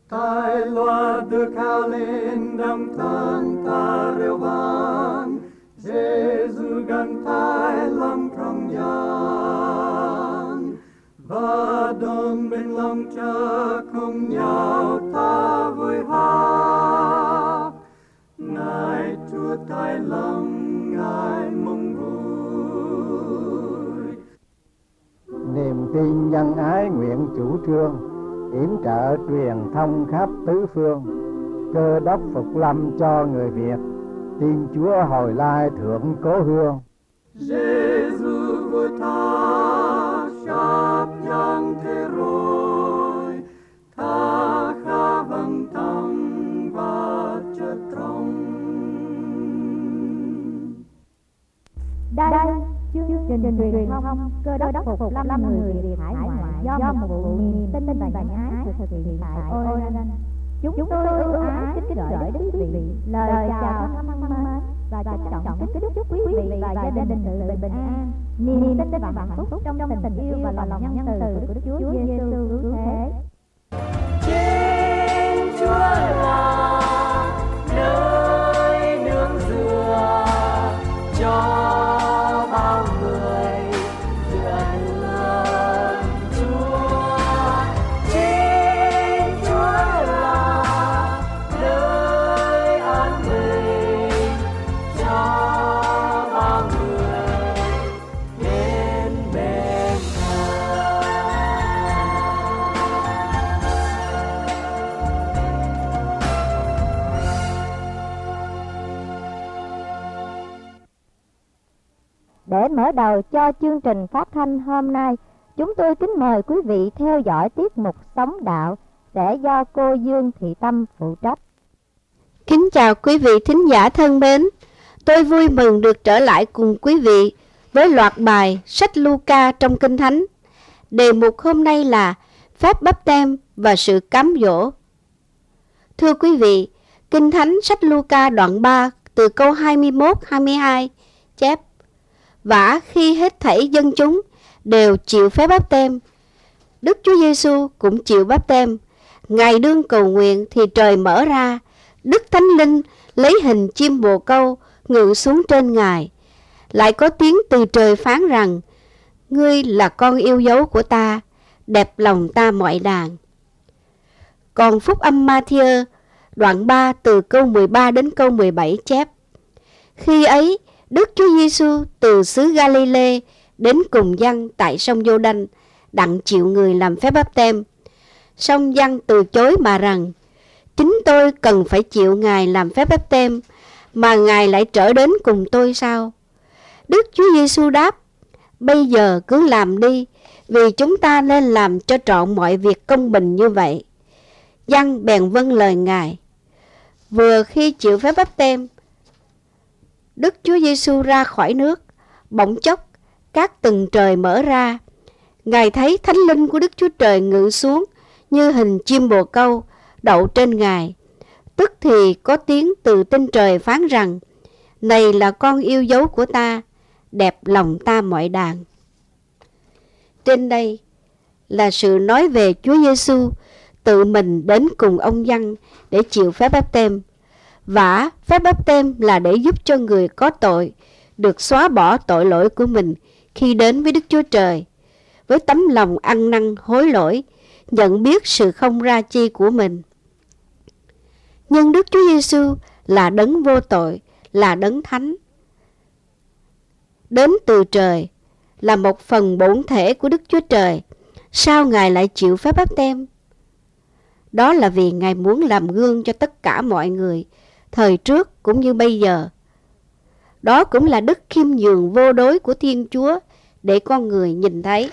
Tai loa được khao lên đồng thân ta reo vang, Giêsu gần tai lòng trong gian, và đồng bên lòng cha cùng nhau ta vui hát. Ngài Chúa tai lòng, Ngài mong vui. Niềm tin nhân ái nguyện chủ trương, yểm trợ truyền thông khắp tứ phương. Cơ đốc phục lâm cho người Việt, tin Chúa hồi lai thượng cố hương. Giêsu vua tha sắp giang thế rồi, tha khá vầng tâm và chất trong. Đây chương trình truyền thông Cơ đốc phục lâm người Việt hải ngoại do một vụ niềm tin và nhân ái thực hiện tại Oregon. Chúng tôi ưu ái kính gửi đến quý vị lời chào thân mến và trân trọng kính chúc quý vị và gia đình sự bình an, niềm tin và hạnh phúc trong tình yêu và lòng nhân từ của Đức Chúa Giêsu cứu thế. Trên Chúa là nơi nương dựa cho bao người dựa nương Chúa. Trên Chúa là nơi an bình cho bao người đến bên Ngài. Để mở đầu cho chương trình phát thanh hôm nay, chúng tôi kính mời quý vị theo dõi tiết mục Sống Đạo sẽ do cô Dương Thị Tâm phụ trách. Kính chào quý vị thính giả thân mến. Tôi vui mừng được trở lại cùng quý vị với loạt bài sách Luca trong Kinh Thánh. Đề mục hôm nay là phép báp têm và sự cám dỗ. Thưa quý vị, Kinh Thánh sách Luca đoạn 3 từ câu 21-22 chép: Vả khi hết thảy dân chúng đều chịu phép báp têm, Đức Chúa Giêsu cũng chịu báp têm. Ngài đương cầu nguyện thì trời mở ra, Đức Thánh Linh lấy hình chim bồ câu ngự xuống trên Ngài. Lại có tiếng từ trời phán rằng: Ngươi là con yêu dấu của ta, đẹp lòng ta mọi đàn. Còn phúc âm Ma-thi-ơ đoạn 3 từ câu 13 đến câu 17 chép: Khi ấy Đức Chúa Giêsu từ xứ Ga-li-lê đến cùng dân tại sông Giô-đanh, đặng chịu người làm phép báp têm. Song dân từ chối mà rằng: Chính tôi cần phải chịu Ngài làm phép báp têm, mà Ngài lại trở đến cùng tôi sao? Đức Chúa Giêsu đáp: Bây giờ cứ làm đi, vì chúng ta nên làm cho trọn mọi việc công bình như vậy. Dân bèn vâng lời Ngài. Vừa khi chịu phép báp têm, Đức Chúa Giêsu ra khỏi nước, bỗng chốc các tầng trời mở ra. Ngài thấy Thánh Linh của Đức Chúa Trời ngự xuống như hình chim bồ câu đậu trên Ngài. Tức thì có tiếng từ trên trời phán rằng: Này là con yêu dấu của ta, đẹp lòng ta mọi đàn. Trên đây là sự nói về Chúa Giêsu tự mình đến cùng ông dân để chịu phép báp têm. Vả phép báp têm là để giúp cho người có tội được xóa bỏ tội lỗi của mình khi đến với Đức Chúa Trời, với tấm lòng ăn năn hối lỗi, nhận biết sự không ra chi của mình. Nhưng Đức Chúa Giêsu là đấng vô tội, là đấng thánh, đến từ trời, là một phần bổn thể của Đức Chúa Trời. Sao Ngài lại chịu phép báp têm? Đó là vì Ngài muốn làm gương cho tất cả mọi người, thời trước cũng như bây giờ. Đó cũng là đức khiêm nhường vô đối của Thiên Chúa để con người nhìn thấy.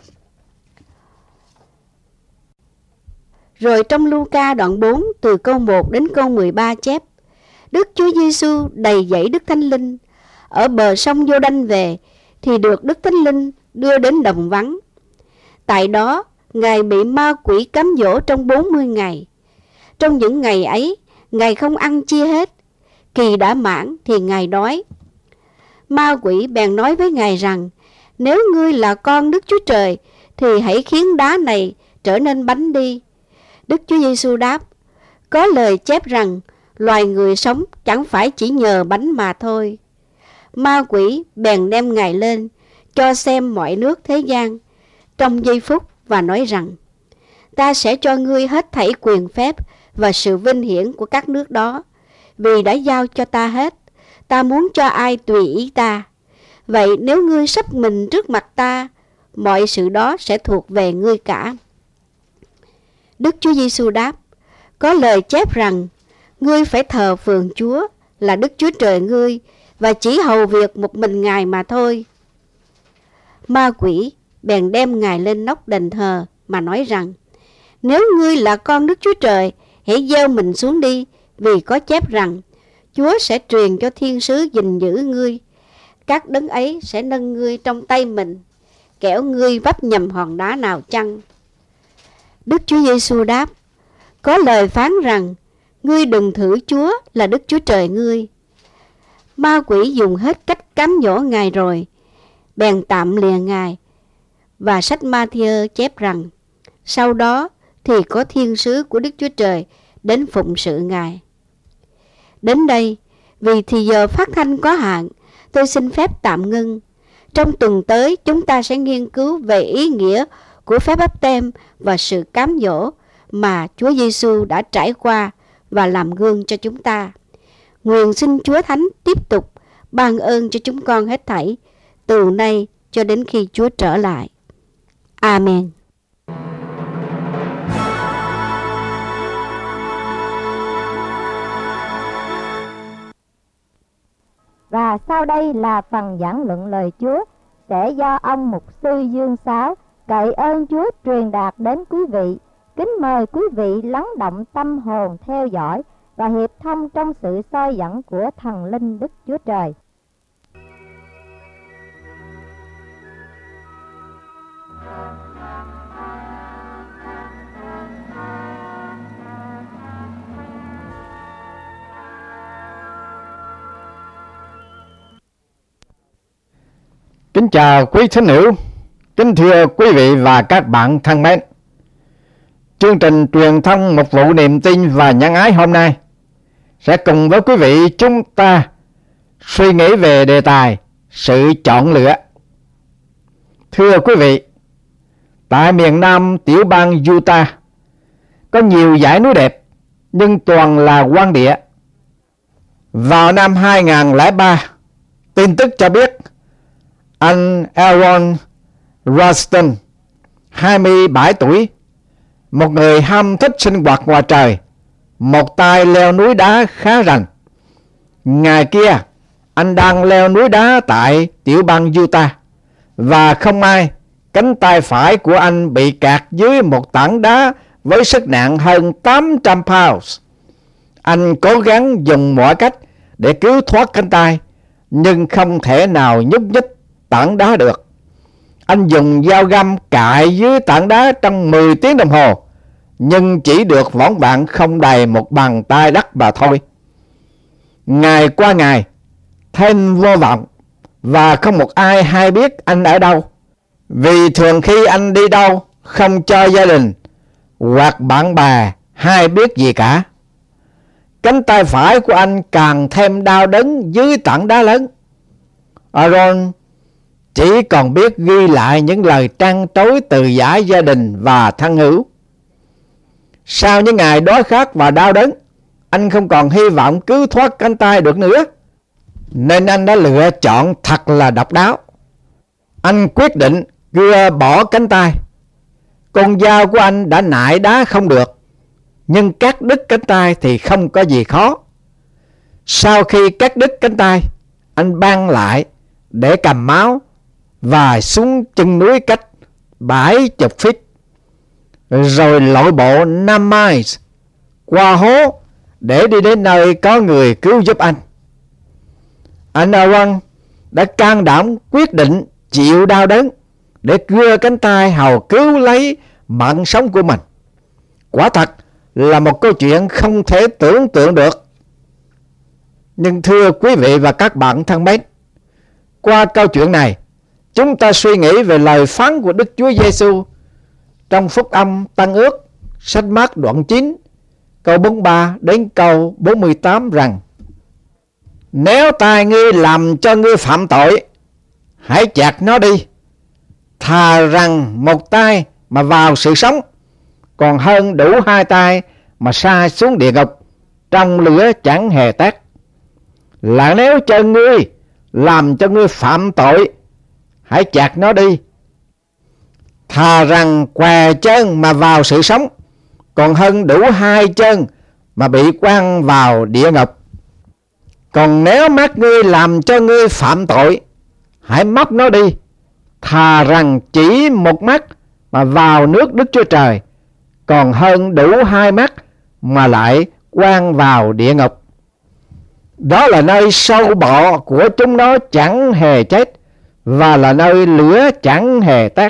Rồi trong Luca đoạn 4 từ câu 1 đến câu 13 chép: Đức Chúa Giêsu đầy dẫy Đức Thánh Linh, ở bờ sông Giô-đanh về thì được Đức Thánh Linh đưa đến đồng vắng. Tại đó Ngài bị ma quỷ cám dỗ trong 40 ngày. Trong những ngày ấy, Ngài không ăn chia hết. Kỳ đã mãn thì Ngài đói. Ma quỷ bèn nói với Ngài rằng: Nếu ngươi là con Đức Chúa Trời thì hãy khiến đá này trở nên bánh đi. Đức Chúa Giêsu đáp: Có lời chép rằng loài người sống chẳng phải chỉ nhờ bánh mà thôi. Ma quỷ bèn đem Ngài lên cho xem mọi nước thế gian trong giây phút và nói rằng: ta sẽ cho ngươi hết thảy quyền phép và sự vinh hiển của các nước đó, vì đã giao cho ta hết. Ta muốn cho ai tùy ý ta. Vậy nếu ngươi sắp mình trước mặt ta, mọi sự đó sẽ thuộc về ngươi cả. Đức Chúa Giêsu đáp: có lời chép rằng ngươi phải thờ phượng Chúa là Đức Chúa Trời ngươi và chỉ hầu việc một mình Ngài mà thôi. Ma quỷ bèn đem Ngài lên nóc đền thờ mà nói rằng: nếu ngươi là con Đức Chúa Trời, hãy gieo mình xuống đi, vì có chép rằng Chúa sẽ truyền cho thiên sứ gìn giữ ngươi. Các đấng ấy sẽ nâng ngươi trong tay mình, kẻo ngươi vấp nhầm hòn đá nào chăng. Đức Chúa Giêsu đáp: có lời phán rằng ngươi đừng thử Chúa là Đức Chúa Trời ngươi. Ma quỷ dùng hết cách cám dỗ Ngài rồi, bèn tạm lìa Ngài. Và sách Ma-thi-ơ chép rằng sau đó thì có thiên sứ của Đức Chúa Trời đến phụng sự Ngài. Đến đây, vì thì giờ phát thanh có hạn, tôi xin phép tạm ngưng. Trong tuần tới, chúng ta sẽ nghiên cứu về ý nghĩa của phép báp têm và sự cám dỗ mà Chúa Giêsu đã trải qua và làm gương cho chúng ta. Nguyện xin Chúa Thánh tiếp tục ban ơn cho chúng con hết thảy, từ nay cho đến khi Chúa trở lại. Amen. Và sau đây là phần giảng luận lời Chúa sẽ do ông mục sư Dương Sáo cậy ơn Chúa truyền đạt đến quý vị. Kính mời quý vị lắng động tâm hồn theo dõi và hiệp thông trong sự soi dẫn của thần linh Đức Chúa Trời. Kính chào quý thính hữu, kính thưa quý vị và các bạn thân mến. Chương trình truyền thông mục vụ niềm tin và nhân ái hôm nay sẽ cùng với quý vị chúng ta suy nghĩ về đề tài sự chọn lựa. Thưa quý vị, tại miền Nam tiểu bang Utah có nhiều dãy núi đẹp nhưng toàn là hoang địa. Vào năm 2003, tin tức cho biết anh Aaron Ralston, 27 tuổi, một người ham thích sinh hoạt ngoài trời, một tay leo núi đá khá rành. Ngày kia, anh đang leo núi đá tại tiểu bang Utah, và không may, cánh tay phải của anh bị kẹt dưới một tảng đá với sức nặng hơn 800 pounds. Anh cố gắng dùng mọi cách để cứu thoát cánh tay, nhưng không thể nào nhúc nhích tảng đá được. Anh dùng dao găm cạy dưới tảng đá trong 10 tiếng đồng hồ, nhưng chỉ được vỏn vẹn không đầy một bàn tay đất mà thôi. Ngày qua ngày, thêm vô vọng, và không một ai hay biết anh ở đâu, vì thường khi anh đi đâu không cho gia đình hoặc bạn bè hay biết gì cả. Cánh tay phải của anh càng thêm đau đớn dưới tảng đá lớn. Aaron chỉ còn biết ghi lại những lời trăn trối từ giã gia đình và thân hữu. Sau những ngày đói khát và đau đớn, anh không còn hy vọng cứu thoát cánh tay được nữa, nên anh đã lựa chọn thật là độc đáo. Anh quyết định gỡ bỏ cánh tay. Con dao của anh đã nại đá không được, nhưng cắt đứt cánh tay thì không có gì khó. Sau khi cắt đứt cánh tay, anh băng lại để cầm máu và xuống chân núi cách 70 feet, rồi lội bộ 5 miles qua hố để đi đến nơi có người cứu giúp anh. Anh Aaron đã can đảm quyết định chịu đau đớn để cưa cánh tay hầu cứu lấy mạng sống của mình. Quả thật là một câu chuyện không thể tưởng tượng được. Nhưng thưa quý vị và các bạn thân mến, qua câu chuyện này, chúng ta suy nghĩ về lời phán của Đức Chúa Giêsu trong Phúc Âm Tân Ước, sách Mác đoạn 9, câu 43 đến câu 48 rằng: Nếu tay ngươi làm cho ngươi phạm tội, hãy chặt nó đi. Thà rằng một tay mà vào sự sống, còn hơn đủ hai tay mà sa xuống địa ngục, trong lửa chẳng hề tắt. Là nếu chân ngươi làm cho ngươi phạm tội, hãy chặt nó đi. Thà rằng què chân mà vào sự sống, còn hơn đủ hai chân mà bị quăng vào địa ngục. Còn nếu mắt ngươi làm cho ngươi phạm tội, hãy móc nó đi. Thà rằng chỉ một mắt mà vào nước Đức Chúa Trời, còn hơn đủ hai mắt mà lại quăng vào địa ngục. Đó là nơi sâu bọ của chúng nó chẳng hề chết, và là nơi lửa chẳng hề tắt.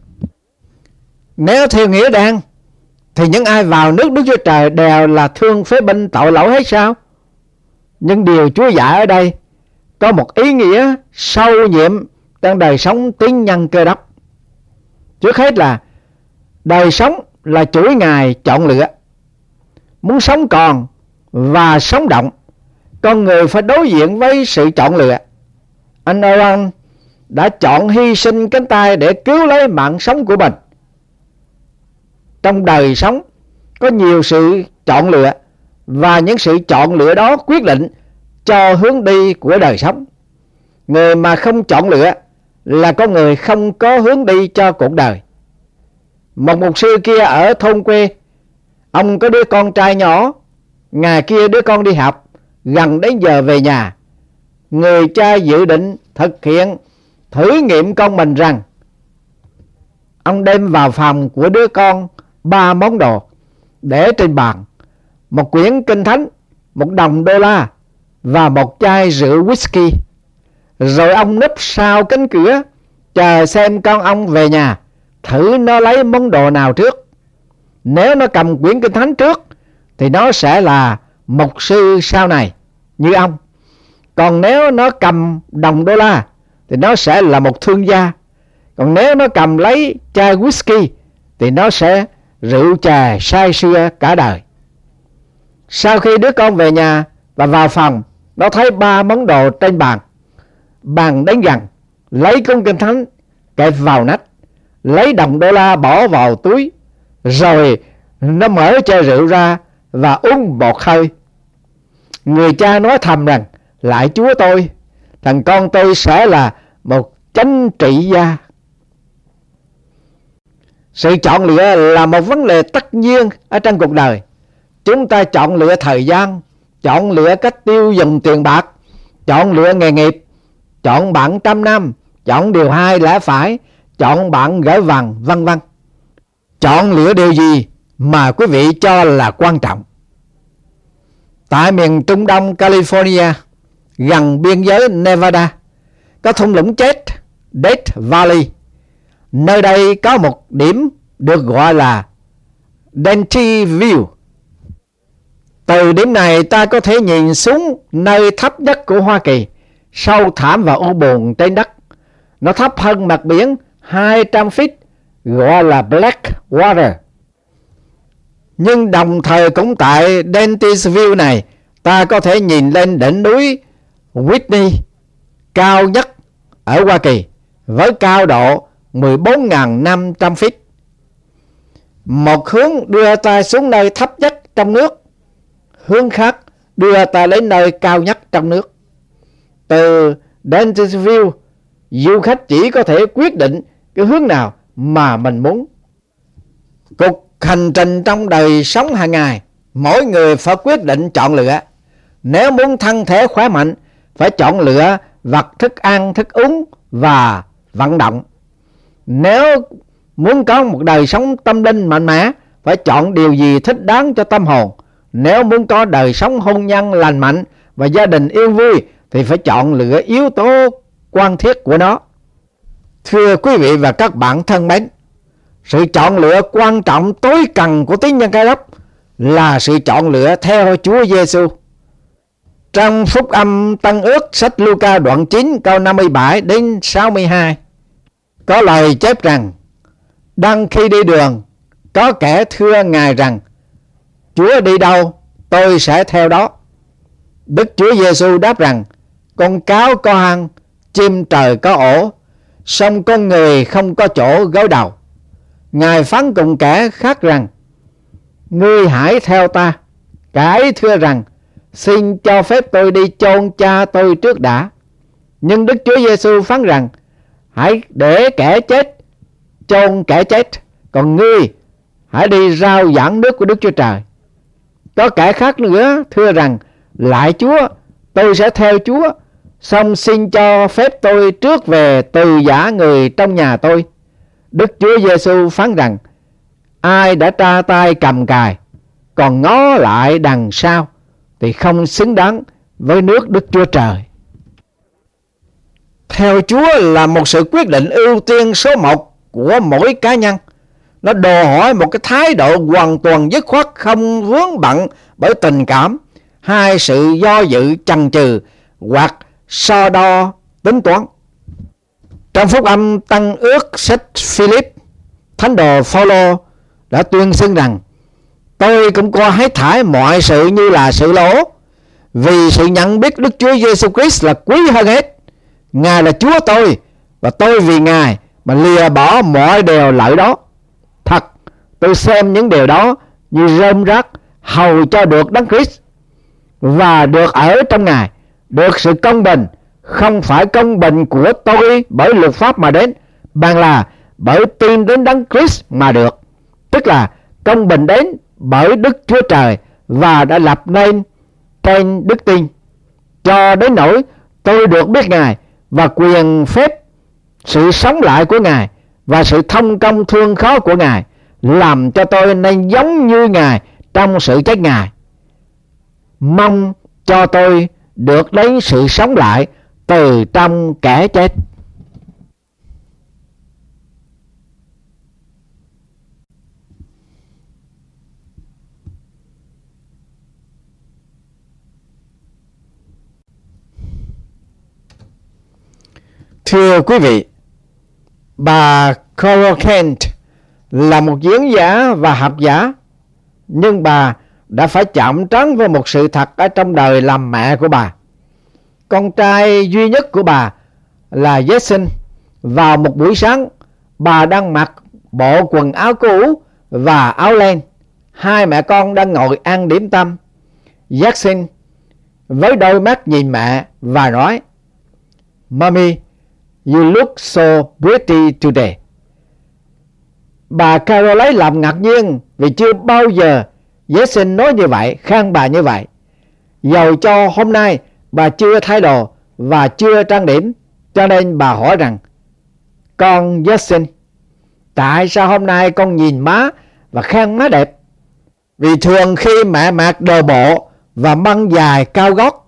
Nếu theo nghĩa đen, thì những ai vào nước Đức Chúa Trời đều là thương phế binh tội lỗi hết sao? Nhưng điều Chúa dạy ở đây có một ý nghĩa sâu nhiệm trong đời sống tín nhân Cơ Đốc. Trước hết là đời sống là chuỗi ngày chọn lựa. Muốn sống còn và sống động, con người phải đối diện với sự chọn lựa. Anh Oran đã chọn hy sinh cánh tay để cứu lấy mạng sống của mình. Trong đời sống có nhiều sự chọn lựa, và những sự chọn lựa đó quyết định cho hướng đi của đời sống. Người mà không chọn lựa là con người không có hướng đi cho cuộc đời. Một mục sư kia ở thôn quê, ông có đứa con trai nhỏ. Ngày kia đứa con đi học, gần đến giờ về nhà, người cha dự định thực hiện thử nghiệm con mình rằng ông đem vào phòng của đứa con 3 món đồ để trên bàn: một quyển kinh thánh, $1 và một chai rượu whisky. Rồi ông núp sau cánh cửa chờ xem con ông về nhà, thử nó lấy món đồ nào trước. Nếu nó cầm quyển kinh thánh trước thì nó sẽ là mục sư sau này như ông. Còn nếu nó cầm $1 thì nó sẽ là một thương gia. Còn nếu nó cầm lấy chai whisky thì nó sẽ rượu chè say sưa cả đời. Sau khi đứa con về nhà và vào phòng, nó thấy 3 món đồ trên bàn. Bàn đến gần, lấy cuốn kinh thánh kẹp vào nách, lấy $1 bỏ vào túi, rồi nó mở chai rượu ra và uống một hơi. Người cha nói thầm rằng: Lạy Chúa tôi, thằng con tôi sẽ là một chánh trị gia. Sự chọn lựa là một vấn đề tất nhiên ở trong cuộc đời. Chúng ta chọn lựa thời gian, chọn lựa cách tiêu dùng tiền bạc, chọn lựa nghề nghiệp, chọn bạn trăm năm, chọn điều hay lẽ phải, chọn bạn gửi vàng, vân vân. Chọn lựa điều gì mà quý vị cho là quan trọng? Tại miền Trung Đông California, gần biên giới Nevada, có thung lũng chết Death Valley. Nơi đây có một điểm được gọi là Dante View. Từ điểm này ta có thể nhìn xuống nơi thấp nhất của Hoa Kỳ, sâu thẳm và u buồn trên đất. Nó thấp hơn mặt biển 200 feet, gọi là Black Water. Nhưng đồng thời cũng tại Dante's View này, ta có thể nhìn lên đỉnh núi Whitney, cao nhất ở Hoa Kỳ, với cao độ 14.500 feet. Một hướng đưa ta xuống nơi thấp nhất trong nước, hướng khác đưa ta đến nơi cao nhất trong nước. Từ Dante's View, du khách chỉ có thể quyết định cái hướng nào mà mình muốn. Cuộc hành trình trong đời sống hàng ngày, mỗi người phải quyết định chọn lựa. Nếu muốn thân thể khỏe mạnh, phải chọn lựa vật thức ăn, thức uống và vận động. Nếu muốn có một đời sống tâm linh mạnh mẽ, phải chọn điều gì thích đáng cho tâm hồn. Nếu muốn có đời sống hôn nhân lành mạnh và gia đình yên vui, thì phải chọn lựa yếu tố quan thiết của nó. Thưa quý vị và các bạn thân mến, sự chọn lựa quan trọng tối cần của tín nhân Cơ Đốc là sự chọn lựa theo Chúa Giêsu. Trong Phúc Âm Tân Ước sách Luca đoạn 9 câu 57 đến 62 có lời chép rằng: Đang khi đi đường, có kẻ thưa Ngài rằng: Chúa đi đâu, tôi sẽ theo đó. Đức Chúa Giêsu đáp rằng, con cáo có hang, chim trời có ổ, song con người không có chỗ gối đầu. Ngài phán cùng kẻ khác rằng, ngươi hãy theo ta. Kẻ ấy thưa rằng, xin cho phép tôi đi chôn cha tôi trước đã. Nhưng Đức Chúa Giêsu phán rằng, hãy để kẻ chết chôn kẻ chết, còn ngươi hãy đi rao giảng nước của Đức Chúa Trời. Có kẻ khác nữa thưa rằng, lại Chúa, tôi sẽ theo Chúa, song xin cho phép tôi trước về từ giã người trong nhà tôi. Đức Chúa Giêsu phán rằng, ai đã tra tay cầm cài, còn ngó lại đằng sau, thì không xứng đáng với nước Đức Chúa Trời. Theo Chúa là một sự quyết định ưu tiên số 1 của mỗi cá nhân. Nó đòi hỏi một cái thái độ hoàn toàn dứt khoát, không vướng bận bởi tình cảm hay sự do dự chần chừ hoặc so đo tính toán. Trong phúc âm Tăng Ước sách Philip, thánh đồ Phaolô đã tuyên xưng rằng, tôi cũng coi hết thảy mọi sự như là sự lỗ, vì sự nhận biết Đức Chúa Giêsu Christ là quý hơn hết. Ngài là Chúa tôi, và tôi vì Ngài mà lìa bỏ mọi điều lợi đó. Thật, tôi xem những điều đó như rơm rác, hầu cho được Đấng Christ và được ở trong Ngài, được sự công bình, không phải công bình của tôi bởi luật pháp mà đến, bằng là bởi tin đến Đấng Christ mà được, tức là công bình đến bởi Đức Chúa Trời và đã lập nên trên đức tin, cho đến nỗi tôi được biết Ngài và quyền phép sự sống lại của Ngài và sự thông công thương khó của Ngài, làm cho tôi nên giống như Ngài trong sự chết Ngài, mong cho tôi được đến sự sống lại từ trong kẻ chết. Thưa quý vị, bà Cora Kent là một diễn giả và học giả, nhưng bà đã phải chạm trán với một sự thật ở trong đời làm mẹ của bà. Con trai duy nhất của bà là Jason. Vào một buổi sáng, bà đang mặc bộ quần áo cũ và áo len. Hai mẹ con đang ngồi ăn điểm tâm. Jason với đôi mắt nhìn mẹ và nói, Mommy, you look so pretty today. Bà Carol lấy làm ngạc nhiên vì chưa bao giờ Jason nói như vậy, khen bà như vậy. Dầu cho hôm nay bà chưa thay đồ và chưa trang điểm, cho nên bà hỏi rằng, con Jason, tại sao hôm nay con nhìn má và khen má đẹp? Vì thường khi mẹ mặc đồ bộ và măng dài cao gót.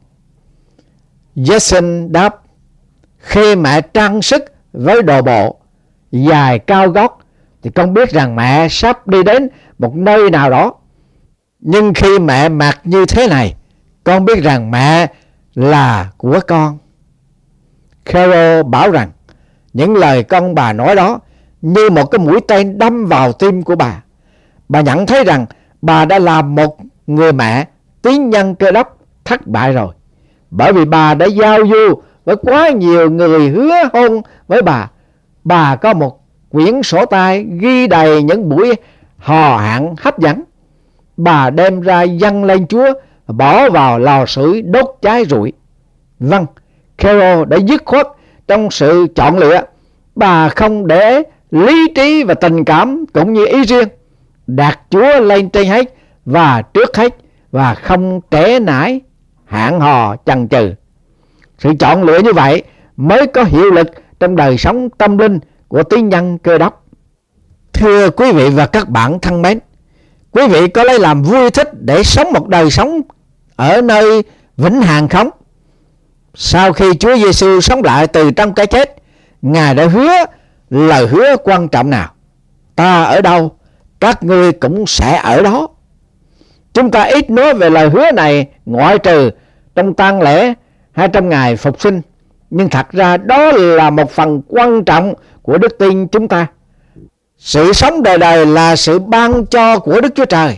Jason đáp, khi mẹ trang sức với đồ bộ dài cao gót thì con biết rằng mẹ sắp đi đến một nơi nào đó. Nhưng khi mẹ mặc như thế này, con biết rằng mẹ là của con. Carol bảo rằng những lời con bà nói đó như một cái mũi tên đâm vào tim của bà. Bà nhận thấy rằng bà đã làm một người mẹ tín nhân Cơ Đốc thất bại rồi, bởi vì bà đã giao du với quá nhiều người hứa hôn với bà. Bà có một quyển sổ tay ghi đầy những buổi hò hẹn hấp dẫn. Bà đem ra dâng lên Chúa, bỏ vào lò sưởi đốt cháy rụi. Vâng, Carol đã dứt khoát trong sự chọn lựa. Bà không để lý trí và tình cảm cũng như ý riêng, đặt Chúa lên trên hết và trước hết, và không trễ nải hẹn hò chần chừ. Sự chọn lựa như vậy mới có hiệu lực trong đời sống tâm linh của tín nhân Cơ Đốc. Thưa quý vị và các bạn thân mến, quý vị có lấy làm vui thích để sống một đời sống ở nơi vĩnh hằng không? Sau khi Chúa Giêsu sống lại từ trong cái chết, Ngài đã hứa lời hứa quan trọng nào? Ta ở đâu, các ngươi cũng sẽ ở đó. Chúng ta ít nói về lời hứa này ngoại trừ trong tang lễ hay trong ngày phục sinh, nhưng thật ra đó là một phần quan trọng của đức tin chúng ta. Sự sống đời đời là sự ban cho của Đức Chúa Trời,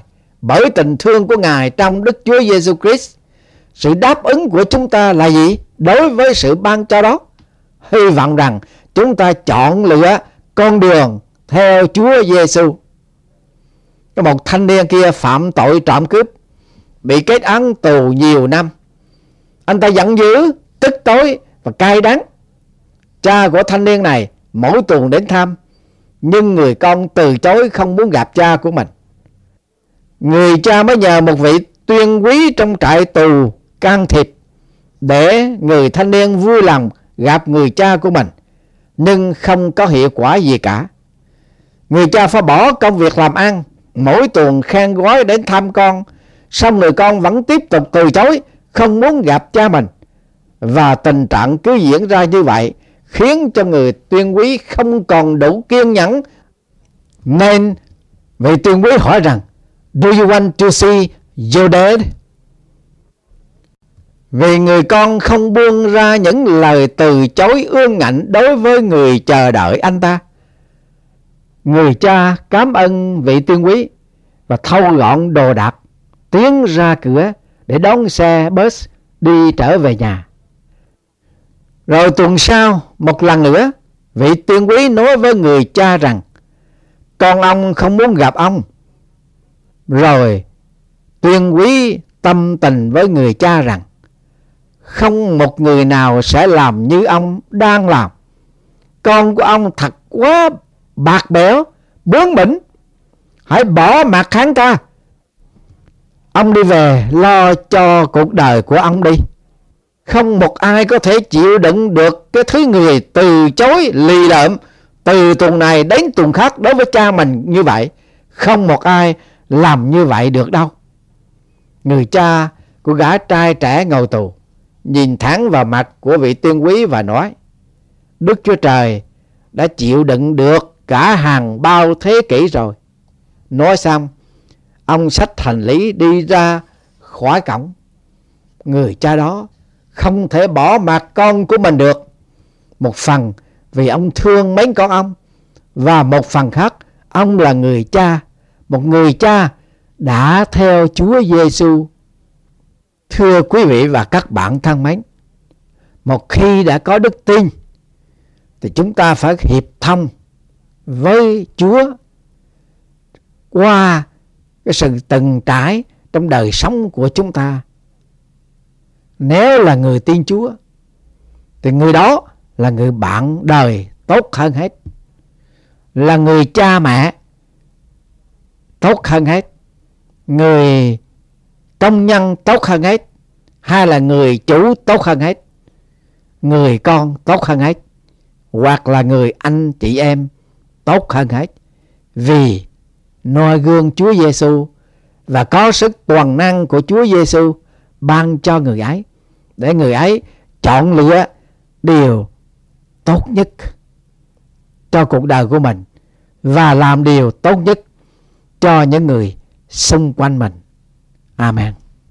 bởi tình thương của Ngài trong Đức Chúa Giêsu Christ. Sự đáp ứng của chúng ta là gì đối với sự ban cho đó? Hy vọng rằng chúng ta chọn lựa con đường theo Chúa Giêsu. Có một thanh niên kia phạm tội trộm cướp, bị kết án tù nhiều năm. Anh ta giận dữ, tức tối và cay đắng. Cha của thanh niên này mỗi tuần đến thăm, nhưng người con từ chối, không muốn gặp cha của mình. Người cha mới nhờ một vị tuyên úy trong trại tù can thiệp để người thanh niên vui lòng gặp người cha của mình, nhưng không có hiệu quả gì cả. Người cha phải bỏ công việc làm ăn, mỗi tuần khen gói đến thăm con, song người con vẫn tiếp tục từ chối, không muốn gặp cha mình. Và tình trạng cứ diễn ra như vậy, khiến cho người tuyên úy không còn đủ kiên nhẫn. Nên vị tuyên úy hỏi rằng, "Do you want to see your dad?" Vì người con không buông ra những lời từ chối ương ngạnh đối với người chờ đợi anh ta. Người cha cảm ơn vị tuyên úy và thâu gọn đồ đạc, tiến ra cửa để đón xe bus đi trở về nhà. Rồi tuần sau, một lần nữa, vị tuyên úy nói với người cha rằng con ông không muốn gặp ông. Rồi tuyên úy tâm tình với người cha rằng không một người nào sẽ làm như ông đang làm. Con của ông thật quá bạc bẽo, bướng bỉnh. Hãy bỏ mặc hắn ta. Ông đi về lo cho cuộc đời của ông đi. Không một ai có thể chịu đựng được cái thứ người từ chối lì lợm từ tuần này đến tuần khác đối với cha mình như vậy. Không một ai làm như vậy được đâu. Người cha của gã trai trẻ ngồi tù nhìn thẳng vào mặt của vị tuyên úy và nói: Đức Chúa Trời đã chịu đựng được cả hàng bao thế kỷ rồi. Nói xong, ông xách hành lý đi ra khỏi cổng. Người cha đó không thể bỏ mặc con của mình được. Một phần vì ông thương mến con ông, và một phần khác, ông là người cha, một người cha đã theo Chúa Giêsu. Thưa quý vị và các bạn thân mến, một khi đã có đức tin thì chúng ta phải hiệp thông với Chúa qua cái sự từng trải trong đời sống của chúng ta. Nếu là người tin Chúa thì người đó là người bạn đời tốt hơn hết, là người cha mẹ tốt hơn hết, người công nhân tốt hơn hết, hay là người chủ tốt hơn hết, người con tốt hơn hết, hoặc là người anh chị em tốt hơn hết. Vì noi gương Chúa Giêsu và có sức toàn năng của Chúa Giêsu ban cho người ấy, để người ấy chọn lựa điều tốt nhất cho cuộc đời của mình và làm điều tốt nhất cho những người xung quanh mình. Amen.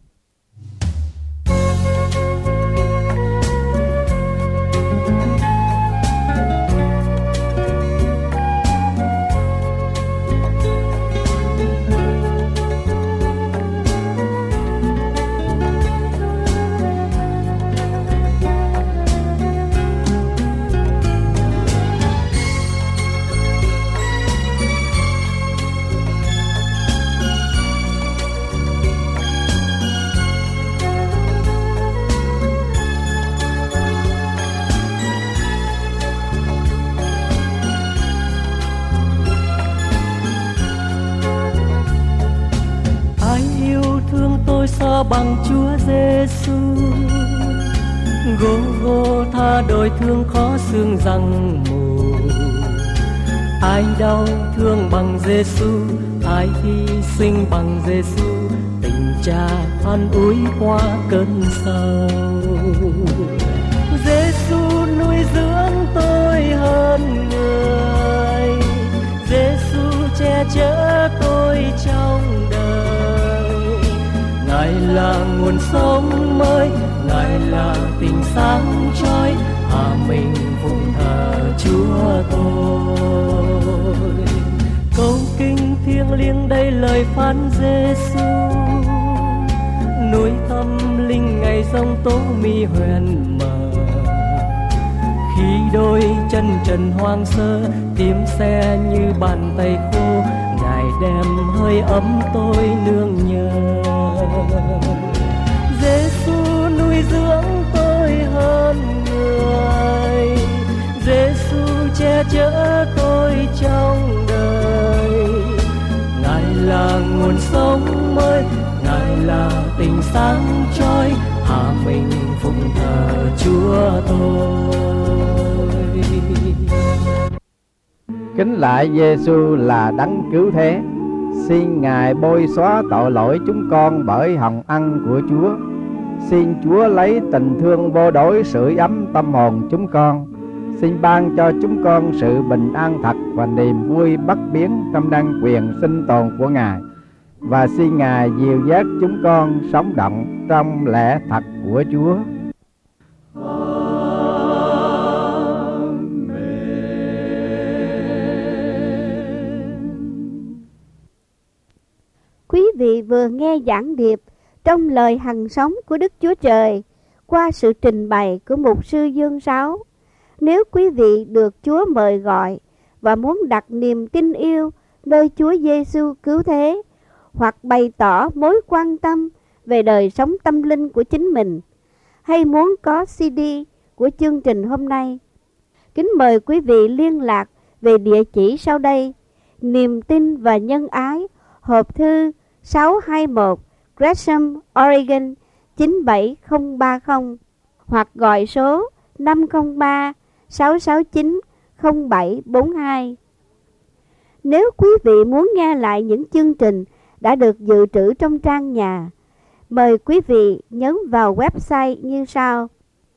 Bằng Chúa Giêsu, Gô-gô-tha đôi thương khó xương răng mù. Ai đau thương bằng Giêsu, ai hy sinh bằng Giêsu, tình cha an ủi qua cơn sầu. Giêsu nuôi dưỡng tôi hơn người, Giêsu che chở tôi trong đời. Ngài là nguồn sống mới, Ngài là tình sáng chói, mình phụng thờ Chúa tôi. Câu kinh thiêng liêng đây lời phán Giêsu, núi tâm linh ngày giông tố mi huyền mờ. Khi đôi chân trần hoang sơ, tím xe như bàn tay khô, Ngài đem hơi ấm tôi nương nhờ. Giêsu nuôi dưỡng tôi hơn người, Giêsu che chở tôi trong đời. Ngài là nguồn sống mới, Ngài là tình sáng chói, hạ mình phụng thờ Chúa tôi. Kính lạy Giêsu là đấng cứu thế, xin Ngài bôi xóa tội lỗi chúng con bởi hồng ân của Chúa. Xin Chúa lấy tình thương vô đối sưởi ấm tâm hồn chúng con. Xin ban cho chúng con sự bình an thật và niềm vui bất biến trong năng quyền sinh tồn của Ngài. Và xin Ngài dìu dắt chúng con sống động trong lẽ thật của Chúa. Quý vị vừa nghe giảng điệp trong lời hằng sống của Đức Chúa Trời qua sự trình bày của mục sư Dương Sáu. Nếu quý vị được Chúa mời gọi và muốn đặt niềm tin yêu nơi Chúa Giêsu cứu thế, hoặc bày tỏ mối quan tâm về đời sống tâm linh của chính mình, hay muốn có CD của chương trình hôm nay, kính mời quý vị liên lạc về địa chỉ sau đây: Niềm tin và nhân ái, hộp thư 621 Gresham, Oregon 97030, hoặc gọi số 503-669-0742. Nếu quý vị muốn nghe lại những chương trình đã được dự trữ trong trang nhà, mời quý vị nhấn vào website như sau: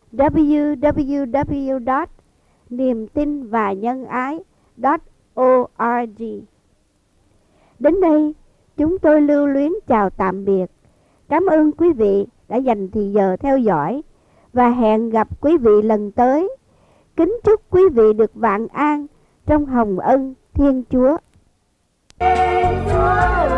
www.niemtinvanhângai.org. Đến đây, chúng tôi lưu luyến chào tạm biệt. Cảm ơn quý vị đã dành thời giờ theo dõi và hẹn gặp quý vị lần tới. Kính chúc quý vị được vạn an trong hồng ân Thiên Chúa. Chúa